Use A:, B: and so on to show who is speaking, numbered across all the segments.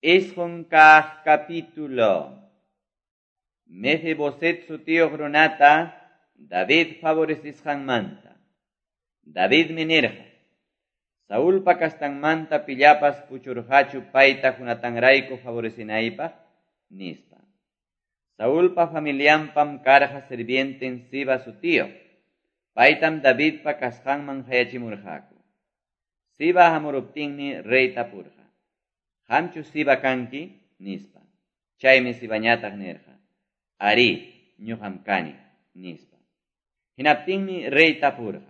A: Esjoncaj capítulo. Mefiboset su tío Gronata, David favorecisjanmanta. David minerja. Saúl pacastanmanta pillapas puchurhachu paita junatanraico favorecinaipa, nispa. Saúl pa familiampam karja servienten Siba su tío. Paitam David pa kasjanman hayachimurjaku. Siba hamuruptinni rey tapurja. Hamchu Siba kanki, nispa. Chaymi Sibañataq nerja. Ari, ñuhamkani, nispa. Hinaptinmi rey tapurja.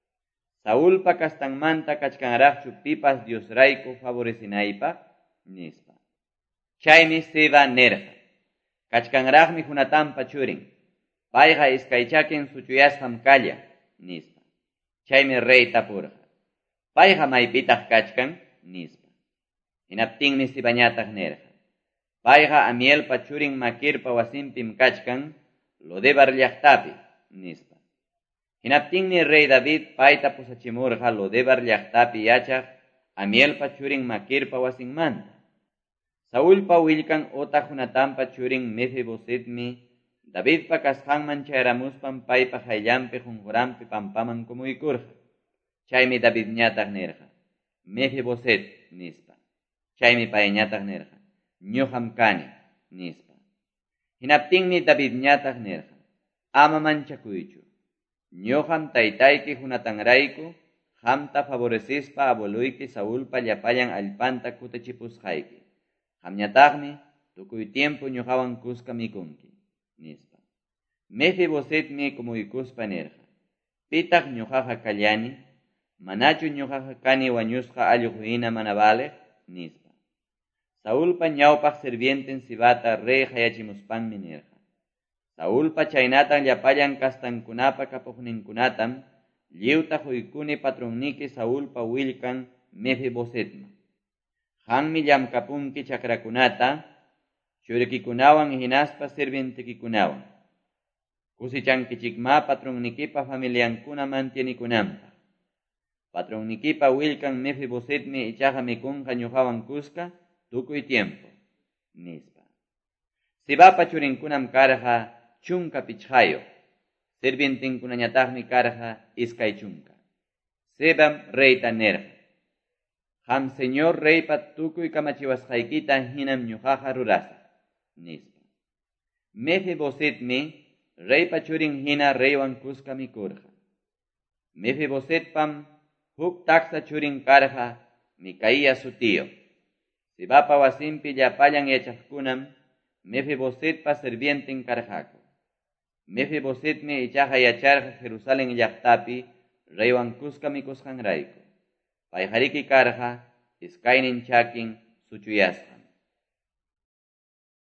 A: Saúl pa kastanmanta kachkanraqchu pipas Dios raico favorecinaipa, nispa. Chaymi Siba nerja. Kachkanraqmi hunatampa churin. Payqa iskaychakin suchuyashqam kalla, nispa. Chaymi rey tapurja. Payqa maypitaq kachkan, nispa. Hinaptinmi Sibañataq nerja. Payqa Amielpa churin Makirpa wasinpim kachkan, Lodebar llaqtapi, nispa. Hinaptinmi rey David payta pusachimurqa Lodebar llaqtapi yachaq Amielpa churin Makirpa wasinmanta. Saúlpa willkan ota hunatampa churin Mefibosetmi Davidpa kasqanman chayramuspam paypa hayllampi junjurampi pampaman kumuykurqa. Chaymi Davidñataq nerqa. Mefiboset, nispa. Chaymi payñataq nerqa. Ñuqam kani, nispa. Hinaptinmi Davidñataq nerqa. Ama manchakuychu. Ñuqam taytayki hunatanrayku qamta favorecispa abueluyki Saúlpa llapallan allpanta kutachipusqayki. Qamñataqmi tukuy tiempo ñuqawan kuska mikunki, nispa. Mefibosetmi kumuykuspa nerqa. Pitaq ñuqaqa kallani, manachu ñuqaqa kani wañusqa allqu hina mana valeq, nispa. Saúlpa ñawpaq sirvienten Sibata rey hayachimuspanmi nerqa. Saúlpa chaynatan llapallan kastankunapa kapuqninkunatam lliwta huykuni patronniki Saúlpa willkan Mefibosetman. Qammi llamkapunki chakrakunata churikikunawan hinaspa sirvientikikunawan. Kusichankichikma patronnikipa familiankuna mantienikunanpaq. Patronnikipa willkan Mefibosetmi ichaqa mikunqa ñuqawan kuska tukuy tiempo, nispa. Sibapa churinkunam karqa chunka pichqayo. Sirvientinkunañataqmi karqa iskay chunka. Sibam reyta nerqa. Qam señor reypa tukuy kamachiwasqaykita hinam ñuqaqa rurasaq, nispa. Mefibosetmi reypa churin hina reywan kuska mikurqa. Mefibosetpam huk taksa churin karqa Micaía su tío. Sibapa wasinpi llapallan yachaqkunam Mefibosetpa sirvienten karqaku. Mefibosetmi ichaqa yacharqa Jerusalén llaqtapi reywan kuska mikusqanrayku. Payqariki karqa iskaynin chakin suchuyasqa.